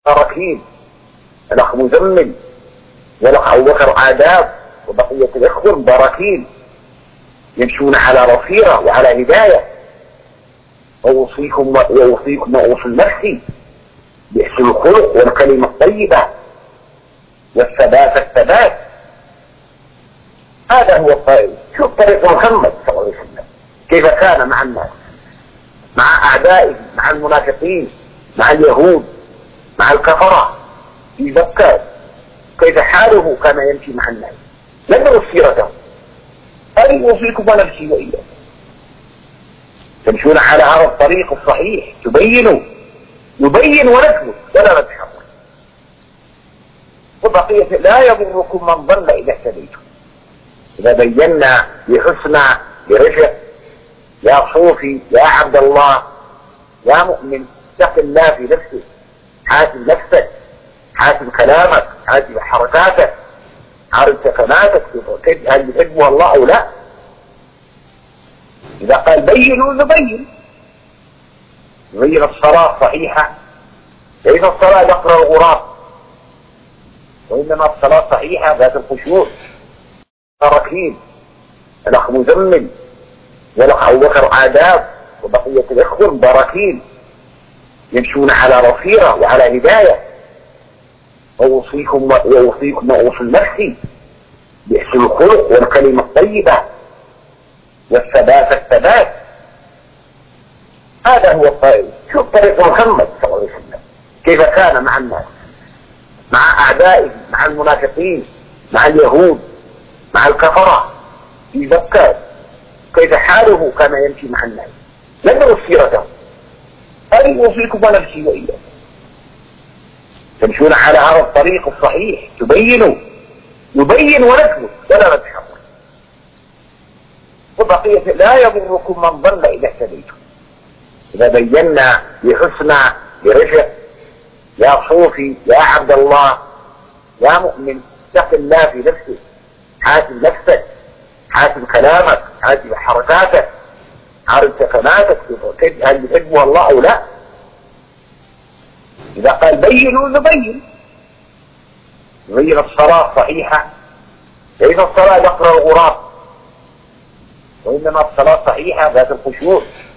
بركين، الأخ مزمل، والأخ أبو بكر آداب، وبقية الإخوة بركين يمشون على بصيرة وعلى هداية. وأوصيكم وأوصي نفسي بحسن الخلق والكلمة الطيبة والثبات. هذا هو الطريق. شوف طريق محمد صلى الله عليه وسلم كيف كان مع الناس، مع أعدائه، مع المنافقين، مع اليهود، مع الكفرة في مكة، كيف حاله كان يمشي مع الناس. لم سيرته. أي أوصيكم ونفسي وإياكم تمشون على هذا الطريق الصحيح، يبين ونثبت ولا نتحرك. وبقية لا يضركم من ضل إذا اهتديتم. إذا بينا بحسنى برفق، يا صوفي، يا عبد الله، يا مؤمن، اتق الله في نفسك، حاسب نفسك، حاسب كلامك، حاسب حركاتك، عارف سكناتك، هل يحبها الله أو لا. إذا قال بينوا نبين الصلاة صحيحة، ليس الصلاة نقر الغراب، وإنما الصلاة صحيحة ذات الخشوع. بركين، الأخ مزمل، والأخ أبو بكر آداب، وبقية الإخوة بركين يمشون على بصيرة وعلى هداية. وأوصيكم وأوصي نفسي بحسن الخلق والكلمة الطيبة والثبات. هذا هو الطريق. شوف طريق محمد صلى الله عليه وسلم كيف كان مع الناس، مع أعدائه، مع المنافقين، مع اليهود، مع الكفرة في مكة، كيف حاله كان يمشي مع الناس. لم سيرته. أي أوصيكم ونفسي وإياكم تمشون على هذا الطريق الصحيح، يبين ونثبت ولا نتحرك. وبقية لا يضركم من ضل إذا اهتديتم. إذا بينا بحسنى برفق، يا صوفي، يا عبد الله، يا مؤمن، اتق الله في نفسك، حاسب نفسك، حاسب كلامك، حاسب حركاتك، عارف سكناتك، هل يحبها الله أو لا. إذا قال بينوا نبين الصلاة صحيحة، ليس الصلاة نقر الغراب، وإنما الصلاة صحيحة ذات الخشوع.